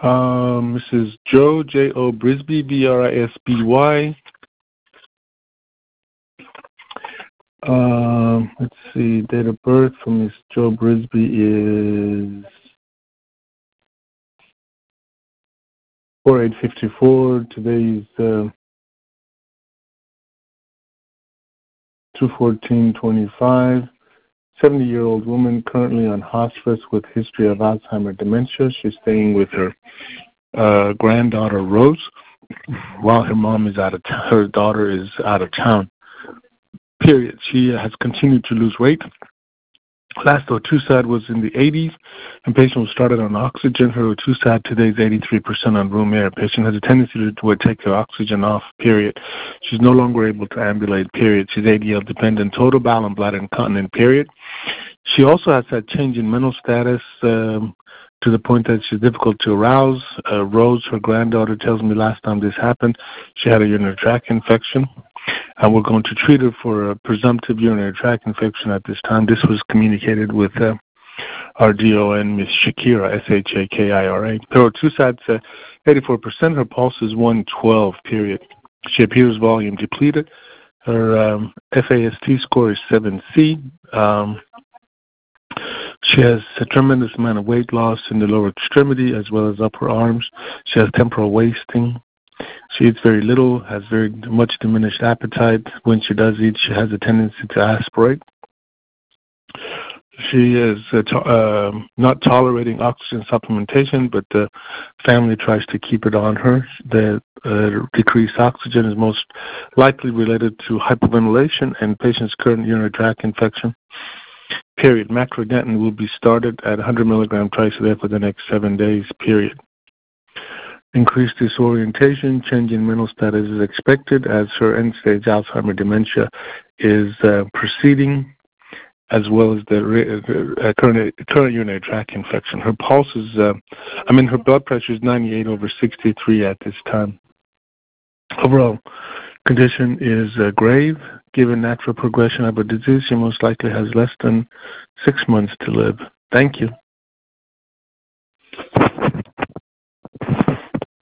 Mrs. Joe, J.O. Brisby, B-R-I-S-B-Y. Let's see, date of birth for Miss Joe Brisby is 4/8/54. Today's 2/14/25. 70-year-old woman currently on hospice with history of Alzheimer's dementia. She's staying with her granddaughter Rose while her mom is her daughter is out of town. Period. She has continued to lose weight. Last O2 sat was in the 80s, and patient was started on oxygen. Her O2 sat today is 83% on room air. Patient has a tendency to take her oxygen off, period. She's no longer able to ambulate, period. She's ADL dependent, total bowel and bladder incontinent, period. She also has that change in mental status to the point that she's difficult to arouse. Rose, her granddaughter, tells me last time this happened, she had a urinary tract infection. And we're going to treat her for a presumptive urinary tract infection at this time. This was communicated with our DON, Miss Shakira, S-H-A-K-I-R-A. Her O2 sat's 84%. Her pulse is 112, period. She appears volume depleted. Her FAST score is 7C. She has a tremendous amount of weight loss in the lower extremity as well as upper arms. She has temporal wasting. She eats very little, has very much diminished appetite. When she does eat, she has a tendency to aspirate. She is not tolerating oxygen supplementation, but the family tries to keep it on her. The decreased oxygen is most likely related to hypoventilation and patient's current urinary tract infection. Period. Macrodentin will be started at 100 milligrams twice a day for the next 7 days. Period. Increased disorientation, change in mental status is expected as her end-stage Alzheimer's dementia is proceeding, as well as the current urinary tract infection. Her pulse is, her blood pressure is 98/63 at this time. Overall condition is grave. Given natural progression of a disease, she most likely has less than 6 months to live. Thank you.